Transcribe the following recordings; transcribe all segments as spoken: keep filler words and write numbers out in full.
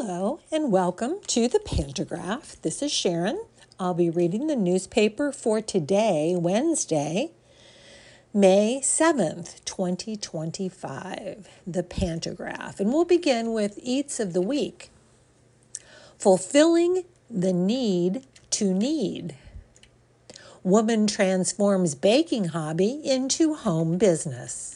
Hello and welcome to the Pantograph. This is Sharon. I'll be reading the newspaper for today, Wednesday, May seventh, twenty twenty-five, the Pantograph. And we'll begin with Eats of the Week. Fulfilling the need to need. Woman transforms baking hobby into home business.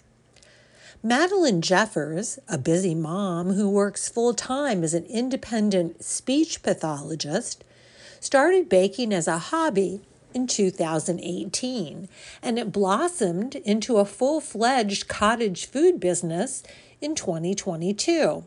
Madeline Jeffers, a busy mom who works full-time as an independent speech pathologist, started baking as a hobby in two thousand eighteen, and it blossomed into a full-fledged cottage food business in twenty twenty-two.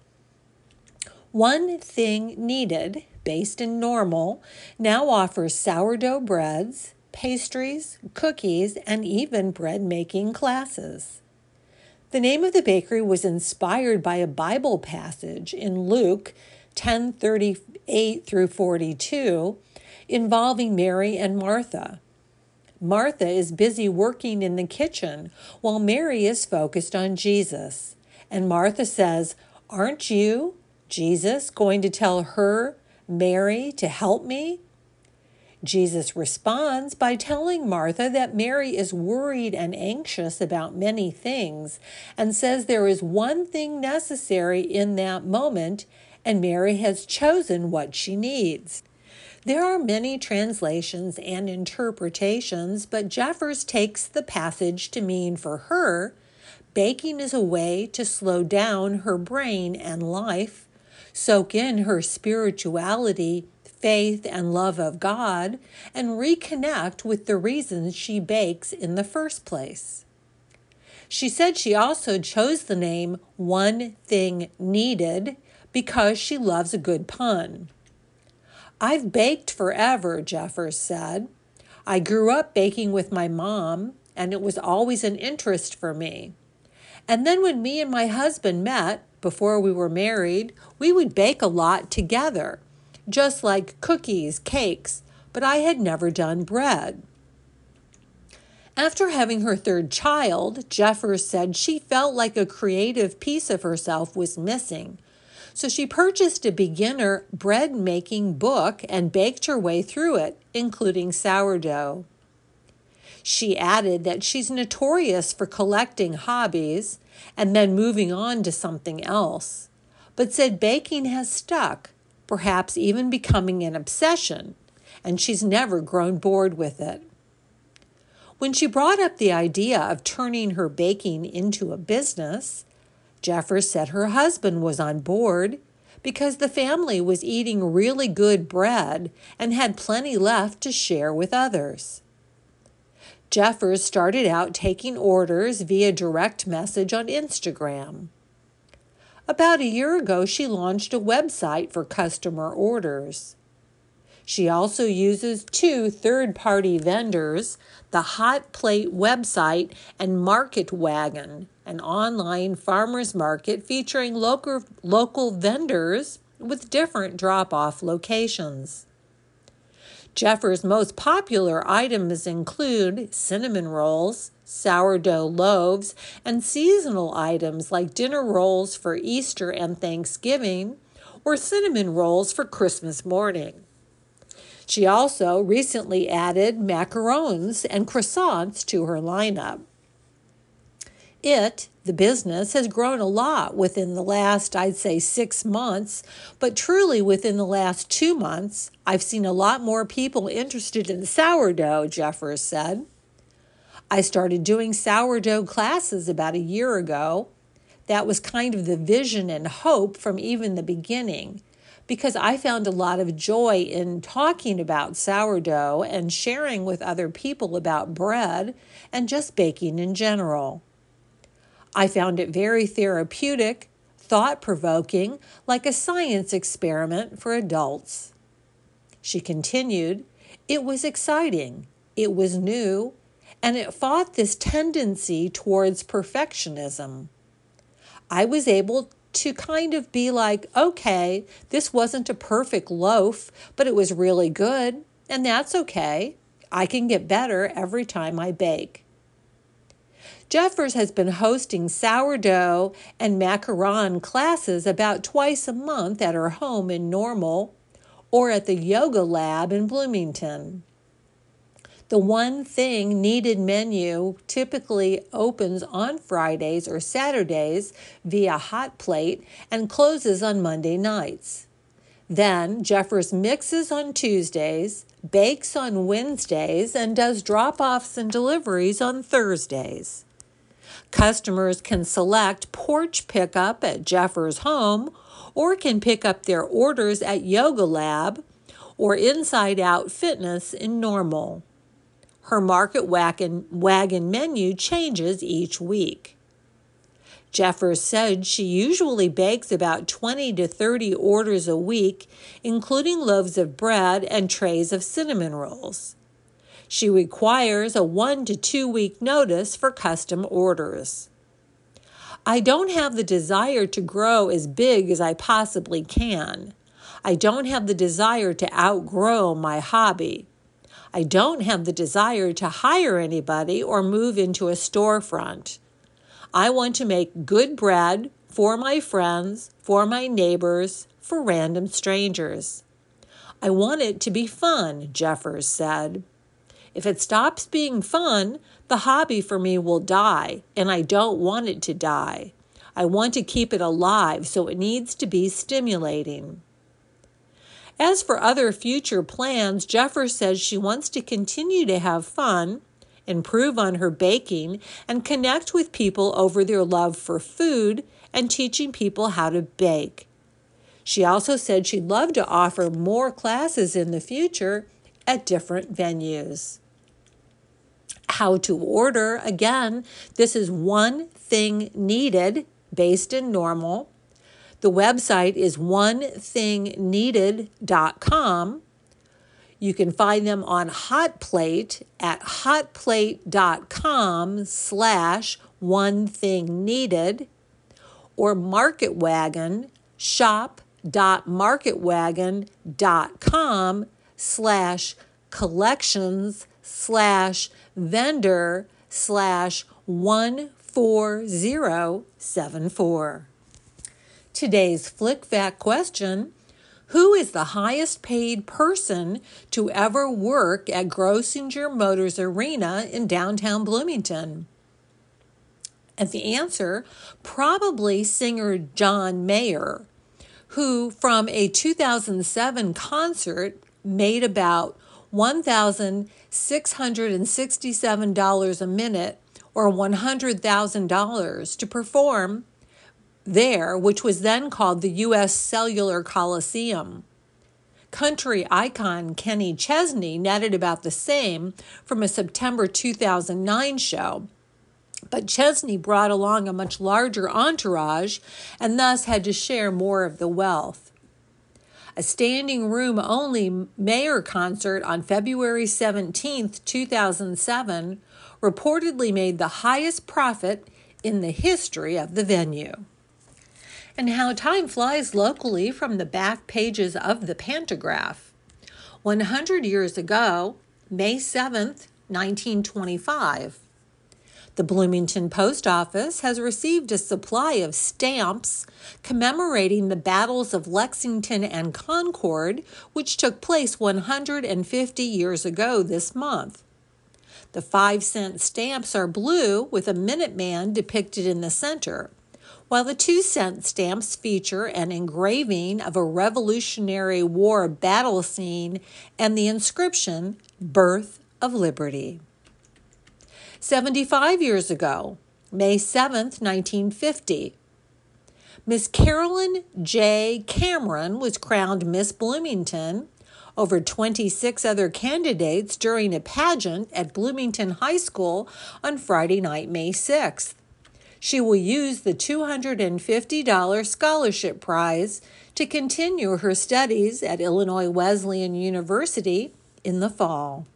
One Thing Needed, based in Normal, now offers sourdough breads, pastries, cookies, and even bread-making classes. The name of the bakery was inspired by a Bible passage in Luke ten thirty-eight through forty-two involving Mary and Martha. Martha is busy working in the kitchen while Mary is focused on Jesus. And Martha says, "Aren't you, Jesus, going to tell her, Mary, to help me?" Jesus responds by telling Martha that Mary is worried and anxious about many things and says there is one thing necessary in that moment, and Mary has chosen what she needs. There are many translations and interpretations, but Jeffers takes the passage to mean for her, baking is a way to slow down her brain and life, soak in her spirituality, faith, and love of God, and reconnect with the reasons she bakes in the first place. She said she also chose the name One Thing Needed because she loves a good pun. "I've baked forever," Jeffers said. "I grew up baking with my mom, and it was always an interest for me. And then when me and my husband met, before we were married, we would bake a lot together, just like cookies, cakes, but I had never done bread." After having her third child, Jeffers said she felt like a creative piece of herself was missing. So she purchased a beginner bread-making book and baked her way through it, including sourdough. She added that she's notorious for collecting hobbies and then moving on to something else, but said baking has stuck, perhaps even becoming an obsession, and she's never grown bored with it. When she brought up the idea of turning her baking into a business, Jeffers said her husband was on board because the family was eating really good bread and had plenty left to share with others. Jeffers started out taking orders via direct message on Instagram. About a year ago, she launched a website for customer orders. She also uses two third-party vendors, the Hot Plate website and Market Wagon, an online farmers market featuring local, local vendors with different drop-off locations. Jeffers' most popular items include cinnamon rolls, sourdough loaves, and seasonal items like dinner rolls for Easter and Thanksgiving, or cinnamon rolls for Christmas morning. She also recently added macarons and croissants to her lineup. It, the business, has grown a lot within the last, I'd say, six months, but truly within the last two months, I've seen a lot more people interested in sourdough, Jeffers said. "I started doing sourdough classes about a year ago. That was kind of the vision and hope from even the beginning, because I found a lot of joy in talking about sourdough and sharing with other people about bread and just baking in general. I found it very therapeutic, thought-provoking, like a science experiment for adults." She continued, "It was exciting, it was new, and it fought this tendency towards perfectionism. I was able to kind of be like, okay, this wasn't a perfect loaf, but it was really good, and that's okay. I can get better every time I bake." Jeffers has been hosting sourdough and macaron classes about twice a month at her home in Normal or at the Yoga Lab in Bloomington. The One Thing Needed menu typically opens on Fridays or Saturdays via Hot Plate and closes on Monday nights. Then Jeffers mixes on Tuesdays, bakes on Wednesdays, and does drop-offs and deliveries on Thursdays. Customers can select porch pickup at Jeffers' home or can pick up their orders at Yoga Lab or Inside Out Fitness in Normal. Her Market Wagon, wagon menu changes each week. Jeffers said she usually bakes about twenty to thirty orders a week, including loaves of bread and trays of cinnamon rolls. She requires a one to two week notice for custom orders. I don't have the desire to grow as big as I possibly can. I don't have the desire to outgrow my hobby. I don't have the desire to hire anybody or move into a storefront. I want to make good bread for my friends, for my neighbors, for random strangers. I want it to be fun, Jeffers said. If it stops being fun, the hobby for me will die, and I don't want it to die. I want to keep it alive, so it needs to be stimulating. As for other future plans, Jeffers says she wants to continue to have fun, improve on her baking, and connect with people over their love for food and teaching people how to bake. She also said she'd love to offer more classes in the future at different venues. How to order, again, this is One Thing Needed, based in Normal. The website is one thing needed dot com. You can find them on Hot Plate at hotplate.com slash one thing needed or Market Wagon, shop.marketwagon.com slash collections slash vendor slash one four zero seven four. Today's Flick Fact question: who is the highest paid person to ever work at Grossinger Motors Arena in downtown Bloomington? And the answer, probably singer John Mayer, who from a two thousand seven concert made about one thousand six hundred sixty-seven dollars a minute or one hundred thousand dollars to perform there, which was then called the U S Cellular Coliseum. Country icon Kenny Chesney netted about the same from a September two thousand nine show, but Chesney brought along a much larger entourage and thus had to share more of the wealth. A standing room only Mayer concert on February seventeenth, two thousand seven reportedly made the highest profit in the history of the venue. And how time flies locally from the back pages of the Pantograph. one hundred years ago, May seventh, nineteen twenty-five, the Bloomington Post Office has received a supply of stamps commemorating the battles of Lexington and Concord, which took place one hundred fifty years ago this month. The five-cent stamps are blue with a Minuteman depicted in the center, while the two-cent stamps feature an engraving of a Revolutionary War battle scene and the inscription, Birth of Liberty. seventy-five years ago, May seventh, nineteen fifty, Miss Carolyn J. Cameron was crowned Miss Bloomington over twenty-six other candidates during a pageant at Bloomington High School on Friday night, May sixth. She will use the two hundred fifty dollars scholarship prize to continue her studies at Illinois Wesleyan University in the fall.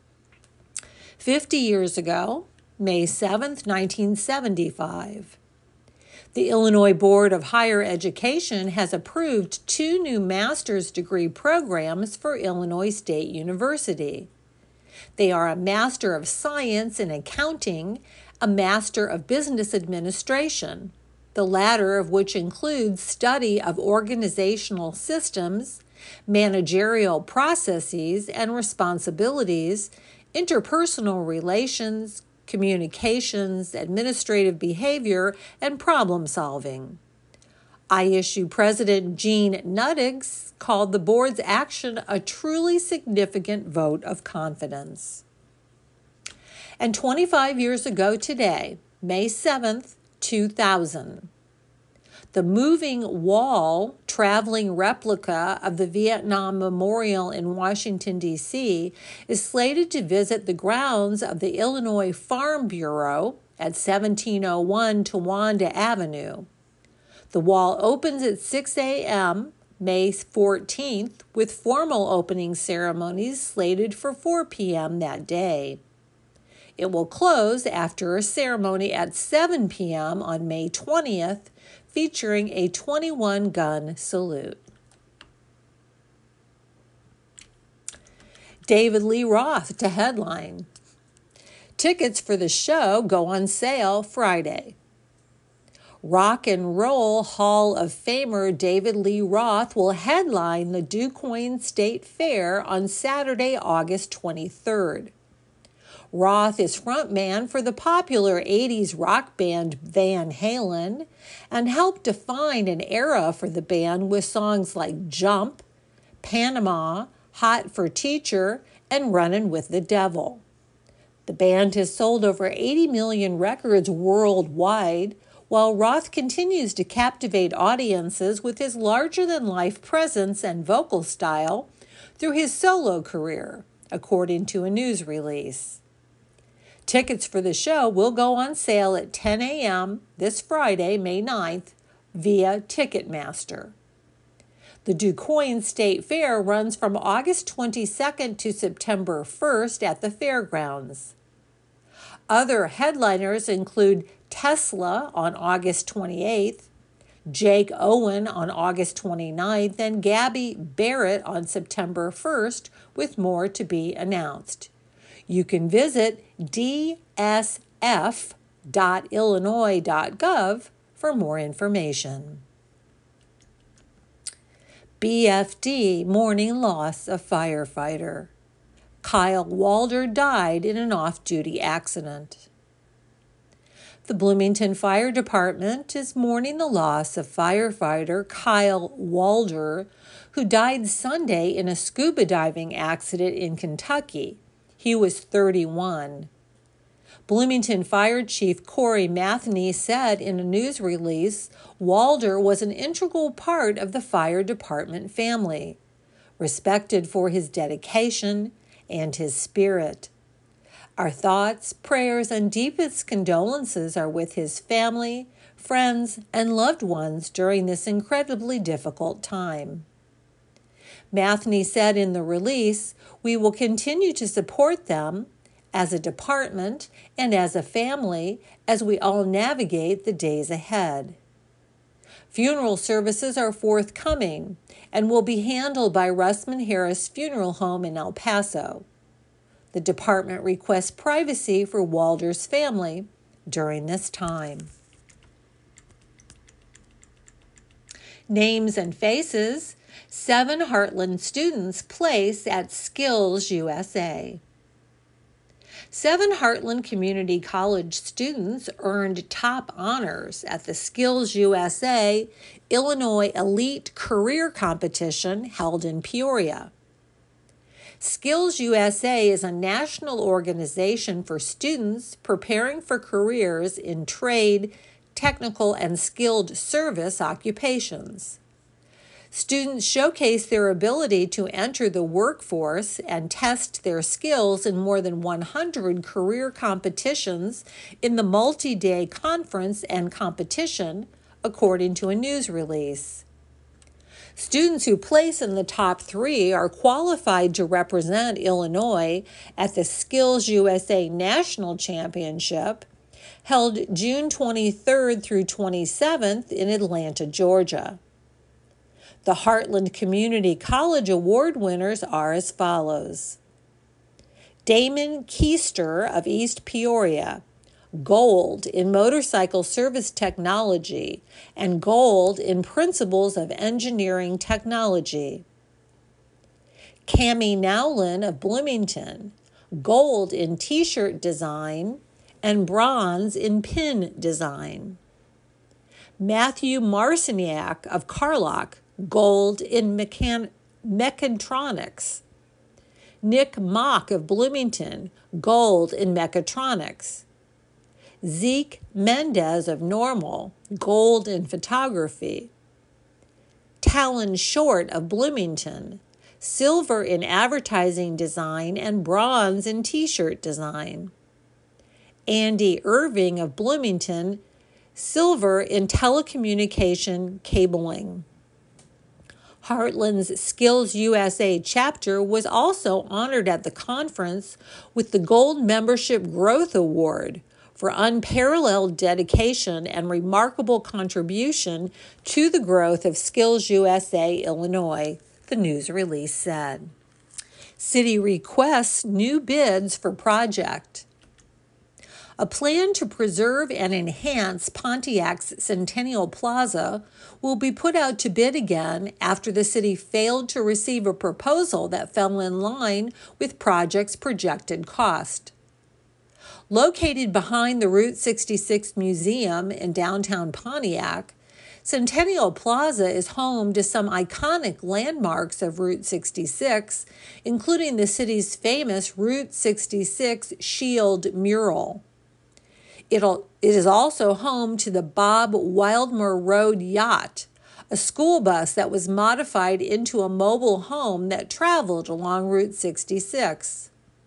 Fifty years ago, May seventh, nineteen seventy-five, the Illinois Board of Higher Education has approved two new master's degree programs for Illinois State University. They are a Master of Science in Accounting a Master of Business Administration, the latter of which includes study of organizational systems, managerial processes and responsibilities, interpersonal relations, communications, administrative behavior, and problem solving. I S S U President Gene Nuttigs called the board's action a truly significant vote of confidence. And twenty-five years ago today, May seventh, two thousand, the moving wall traveling replica of the Vietnam Memorial in Washington, D C is slated to visit the grounds of the Illinois Farm Bureau at seventeen oh one Towanda Avenue. The wall opens at six a.m. May fourteenth, with formal opening ceremonies slated for four p.m. that day. It will close after a ceremony at seven p.m. on May twentieth, featuring a twenty-one gun salute. David Lee Roth to headline. Tickets for the show go on sale Friday. Rock and Roll Hall of Famer David Lee Roth will headline the DuQuoin State Fair on Saturday, August twenty-third. Roth is frontman for the popular eighties rock band Van Halen and helped define an era for the band with songs like Jump, Panama, Hot for Teacher, and Runnin' with the Devil. The band has sold over eighty million records worldwide, while Roth continues to captivate audiences with his larger-than-life presence and vocal style through his solo career, according to a news release. Tickets for the show will go on sale at ten a.m. this Friday, May ninth, via Ticketmaster. The DuQuoin State Fair runs from August twenty-second to September first at the fairgrounds. Other headliners include Tesla on August twenty-eighth, Jake Owen on August twenty-ninth, and Gabby Barrett on September first, with more to be announced. You can visit d s f dot illinois dot gov for more information. B F D mourning loss of firefighter. Kyle Walder died in an off-duty accident. The Bloomington Fire Department is mourning the loss of firefighter Kyle Walder, who died Sunday in a scuba diving accident in Kentucky. He was thirty-one. Bloomington Fire Chief Corey Matheny said in a news release, Walder was an integral part of the fire department family, respected for his dedication and his spirit. Our thoughts, prayers, and deepest condolences are with his family, friends, and loved ones during this incredibly difficult time. Matheny said in the release, we will continue to support them as a department and as a family as we all navigate the days ahead. Funeral services are forthcoming and will be handled by Russman Harris Funeral Home in El Paso. The department requests privacy for Walder's family during this time. Names and faces. Seven Heartland students place at Skills U S A. Seven Heartland Community College students earned top honors at the Skills U S A Illinois Elite Career Competition held in Peoria. Skills U S A is a national organization for students preparing for careers in trade, technical, and skilled service occupations. Students showcase their ability to enter the workforce and test their skills in more than one hundred career competitions in the multi-day conference and competition, according to a news release. Students who place in the top three are qualified to represent Illinois at the Skills U S A National Championship, held June twenty-third through twenty-seventh in Atlanta, Georgia. The Heartland Community College Award winners are as follows. Damon Keister of East Peoria, gold in motorcycle service technology, and gold in principles of engineering technology. Cami Nowlin of Bloomington, gold in t-shirt design and bronze in pin design. Matthew Marciniak of Carlock, gold in mechan- mechatronics. Nick Mock of Bloomington, gold in mechatronics. Zeke Mendez of Normal, gold in photography. Talon Short of Bloomington, silver in advertising design and bronze in t-shirt design. Andy Irving of Bloomington, silver in telecommunication cabling. Heartland's Skills U S A chapter was also honored at the conference with the Gold Membership Growth Award for unparalleled dedication and remarkable contribution to the growth of Skills U S A Illinois, the news release said. City requests new bids for project. A plan to preserve and enhance Pontiac's Centennial Plaza will be put out to bid again after the city failed to receive a proposal that fell in line with project's projected cost. Located behind the Route sixty-six Museum in downtown Pontiac, Centennial Plaza is home to some iconic landmarks of Route sixty-six, including the city's famous Route sixty-six Shield mural. It'll, it is also home to the Bob Wildmer Road Yacht, a school bus that was modified into a mobile home that traveled along Route sixty-six.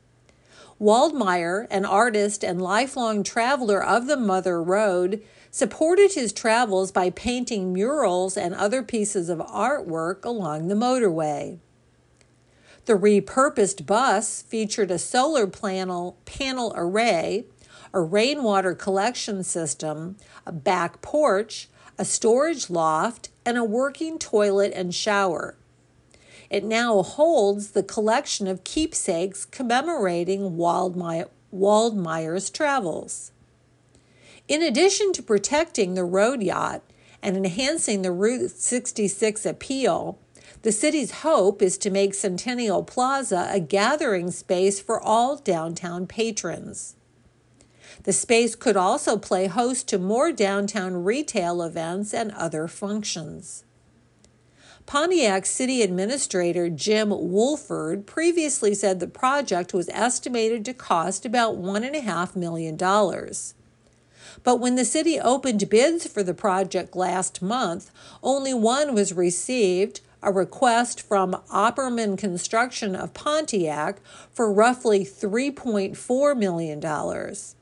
Waldmeyer, an artist and lifelong traveler of the Mother Road, supported his travels by painting murals and other pieces of artwork along the motorway. The repurposed bus featured a solar panel, panel array, a rainwater collection system, a back porch, a storage loft, and a working toilet and shower. It now holds the collection of keepsakes commemorating Waldmeyer, Waldmeyer's travels. In addition to protecting the road yacht and enhancing the Route sixty-six appeal, the city's hope is to make Centennial Plaza a gathering space for all downtown patrons. The space could also play host to more downtown retail events and other functions. Pontiac City Administrator Jim Woolford previously said the project was estimated to cost about one point five million dollars. But when the city opened bids for the project last month, only one was received, a request from Opperman Construction of Pontiac for roughly three point four million dollars.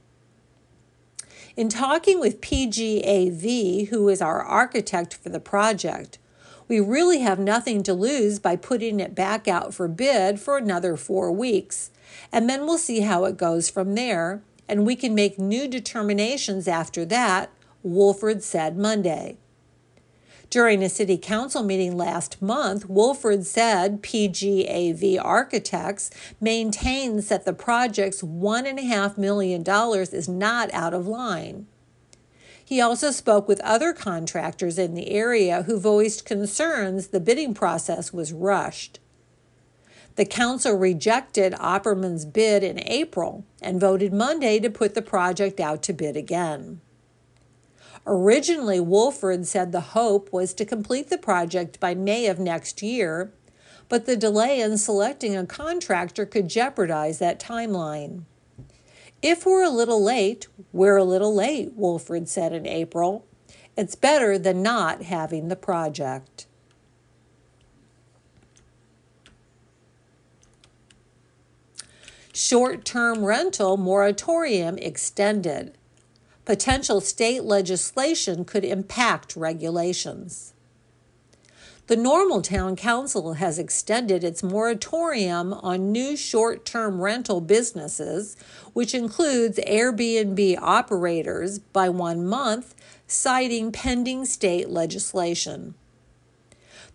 In talking with P G A V, who is our architect for the project, we really have nothing to lose by putting it back out for bid for another four weeks, and then we'll see how it goes from there, and we can make new determinations after that, Woolford said Monday. During a city council meeting last month, Woolford said P G A V Architects maintains that the project's one point five million dollars is not out of line. He also spoke with other contractors in the area who voiced concerns the bidding process was rushed. The council rejected Opperman's bid in April and voted Monday to put the project out to bid again. Originally, Woolford said the hope was to complete the project by May of next year, but the delay in selecting a contractor could jeopardize that timeline. If we're a little late, we're a little late, Woolford said in April. It's better than not having the project. Short-term rental moratorium extended. Potential state legislation could impact regulations. The Normal Town Council has extended its moratorium on new short-term rental businesses, which includes Airbnb operators, by one month, citing pending state legislation.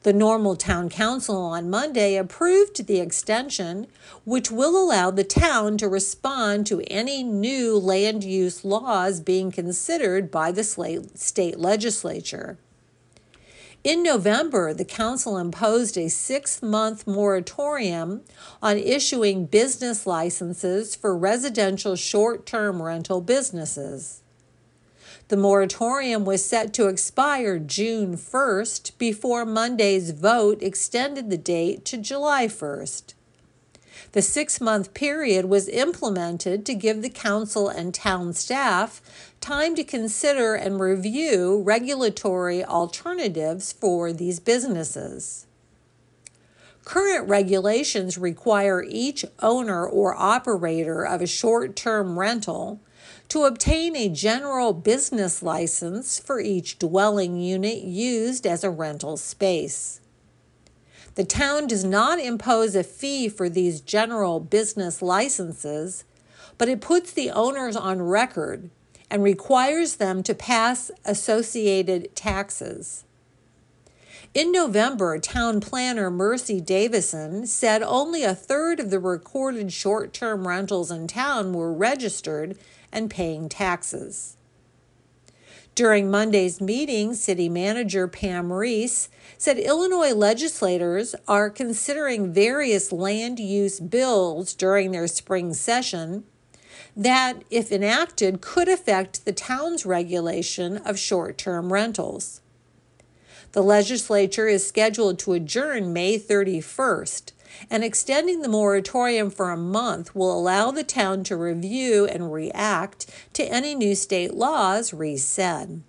The Normal Town Council on Monday approved the extension, which will allow the town to respond to any new land use laws being considered by the state legislature. In November, the council imposed a six-month moratorium on issuing business licenses for residential short-term rental businesses. The moratorium was set to expire June first before Monday's vote extended the date to July first. The six-month period was implemented to give the council and town staff time to consider and review regulatory alternatives for these businesses. Current regulations require each owner or operator of a short-term rental to obtain a general business license for each dwelling unit used as a rental space. The town does not impose a fee for these general business licenses, but it puts the owners on record and requires them to pass associated taxes. In November, town planner Mercy Davison said only a third of the recorded short-term rentals in town were registered and paying taxes. During Monday's meeting, City Manager Pam Reese said Illinois legislators are considering various land use bills during their spring session that, if enacted, could affect the town's regulation of short-term rentals. The legislature is scheduled to adjourn May thirty-first, and extending the moratorium for a month will allow the town to review and react to any new state laws, Reese said.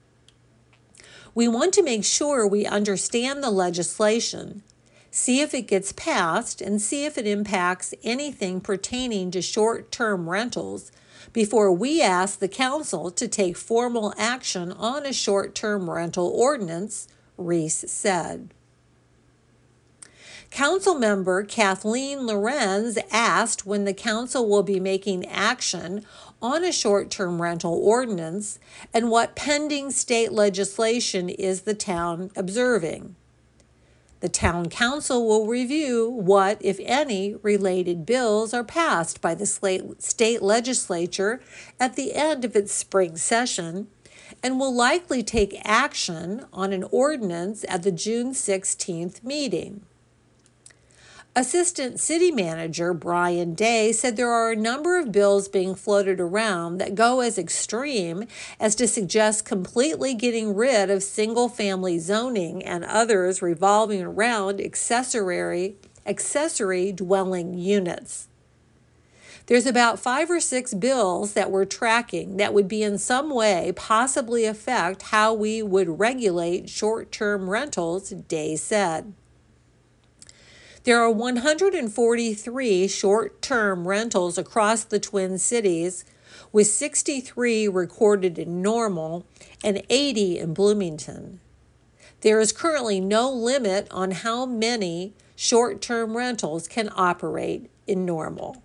We want to make sure we understand the legislation, see if it gets passed, and see if it impacts anything pertaining to short-term rentals before we ask the council to take formal action on a short-term rental ordinance, Reese said. Council member Kathleen Lorenz asked when the council will be making action on a short-term rental ordinance and what pending state legislation is the town observing. The town council will review what, if any, related bills are passed by the state legislature at the end of its spring session and will likely take action on an ordinance at the June sixteenth meeting. Assistant City Manager Brian Day said there are a number of bills being floated around that go as extreme as to suggest completely getting rid of single-family zoning and others revolving around accessory, accessory dwelling units. There's about five or six bills that we're tracking that would be in some way possibly affect how we would regulate short-term rentals, Day said. There are one hundred forty-three short-term rentals across the Twin Cities, with sixty-three recorded in Normal and eighty in Bloomington. There is currently no limit on how many short-term rentals can operate in Normal.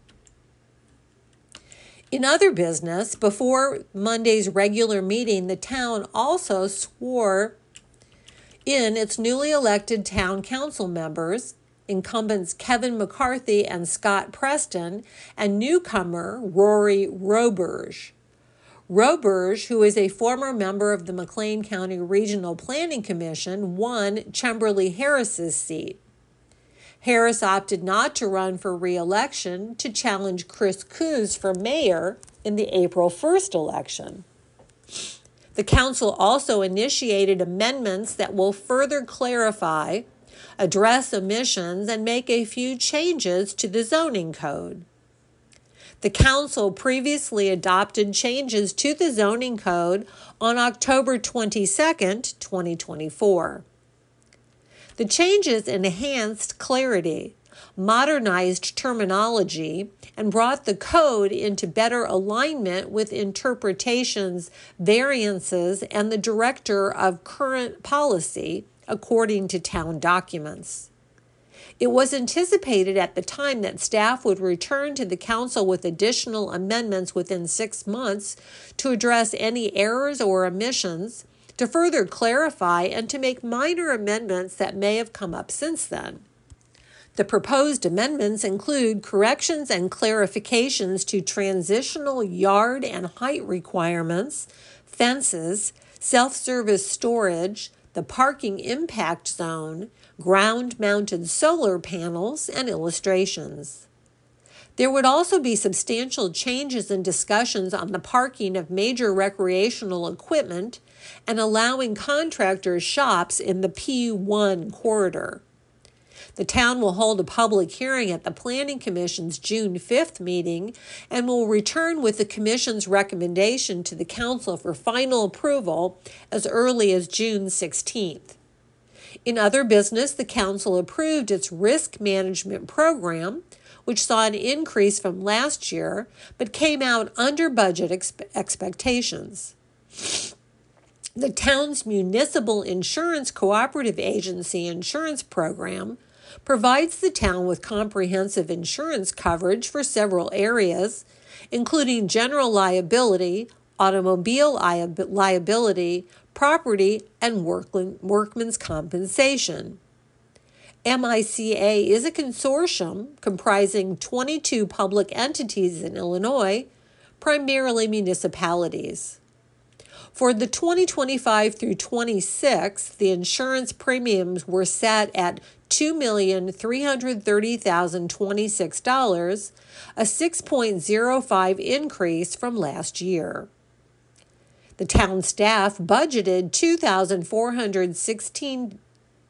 In other business, before Monday's regular meeting, the town also swore in its newly elected town council members, incumbents Kevin McCarthy and Scott Preston, and newcomer Rory Roberge. Roberge, who is a former member of the McLean County Regional Planning Commission, won Chemberly Harris's seat. Harris opted not to run for re-election to challenge Chris Coons for mayor in the April first election. The council also initiated amendments that will further clarify, address omissions, and make a few changes to the zoning code. The council previously adopted changes to the zoning code on October twenty-second, twenty twenty-four. The changes enhanced clarity, modernized terminology, and brought the code into better alignment with interpretations, variances, and the director of current policy, according to town documents. It was anticipated at the time that staff would return to the council with additional amendments within six months to address any errors or omissions to further clarify and to make minor amendments that may have come up since then. The proposed amendments include corrections and clarifications to transitional yard and height requirements, fences, self-service storage, the parking impact zone, ground-mounted solar panels, and illustrations. There would also be substantial changes and discussions on the parking of major recreational equipment and allowing contractors' shops in the P one corridor. The town will hold a public hearing at the Planning Commission's June fifth meeting and will return with the Commission's recommendation to the Council for final approval as early as June sixteenth. In other business, the Council approved its risk management program, which saw an increase from last year, but came out under budget expe- expectations. The town's municipal insurance cooperative agency insurance program provides the town with comprehensive insurance coverage for several areas, including general liability, automobile liability, property, and workman's compensation. M I C A is a consortium comprising twenty-two public entities in Illinois, primarily municipalities. For the twenty twenty-five through twenty-six, the insurance premiums were set at two million three hundred thirty thousand twenty-six dollars, a six point zero five increase from last year. The town staff budgeted two thousand four hundred sixteen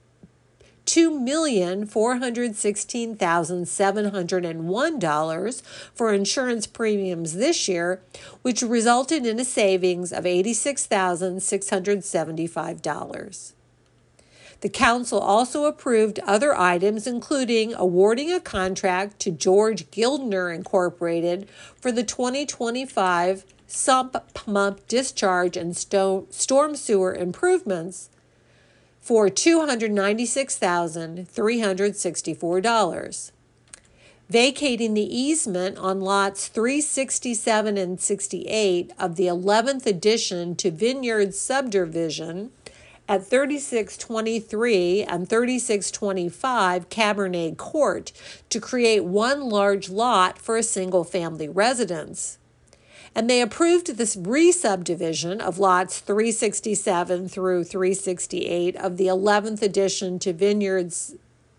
two million four hundred sixteen thousand seven hundred one dollars for insurance premiums this year, which resulted in a savings of eighty-six thousand six hundred seventy-five dollars. The council also approved other items, including awarding a contract to George Gildner Incorporated for the twenty twenty-five sump pump discharge and sto- storm sewer improvements for two hundred ninety-six thousand three hundred sixty-four dollars. Vacating the easement on lots three sixty-seven and sixty-eight of the eleventh addition to Vineyard subdivision at thirty-six twenty-three and thirty-six twenty-five Cabernet Court to create one large lot for a single-family residence. And they approved this re-subdivision of lots three sixty-seven through three sixty-eight of the eleventh addition to Vineyards.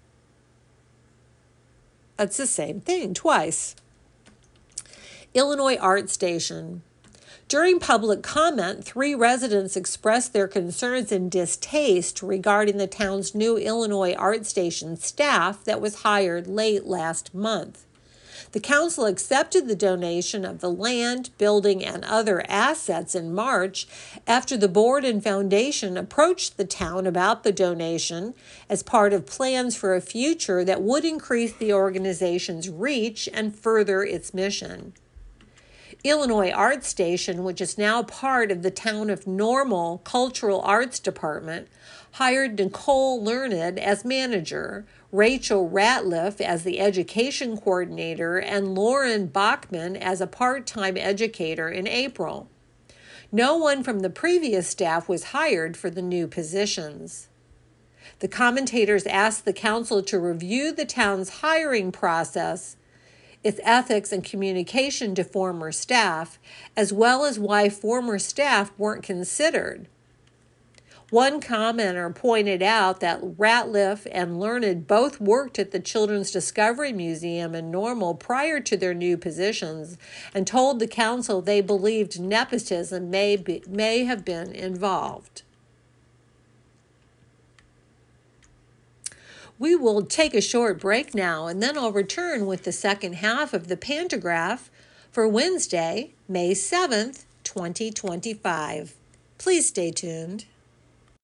That's the same thing, twice. Illinois Art Station. During public comment, three residents expressed their concerns and distaste regarding the town's new Illinois Art Station staff that was hired late last month. The council accepted the donation of the land, building, and other assets in March after the board and foundation approached the town about the donation as part of plans for a future that would increase the organization's reach and further its mission. Illinois Art Station, which is now part of the Town of Normal Cultural Arts Department, hired Nicole Learned as manager, Rachel Ratliff as the education coordinator, and Lauren Bachman as a part-time educator in April. No one from the previous staff was hired for the new positions. The commentators asked the council to review the town's hiring process, its ethics and communication to former staff, as well as why former staff weren't considered. One commenter pointed out that Ratliff and Learned both worked at the Children's Discovery Museum in Normal prior to their new positions and told the council they believed nepotism may be, may have been involved. We will take a short break now, and then I'll return with the second half of the pantograph for Wednesday, May seventh, twenty twenty-five. Please stay tuned.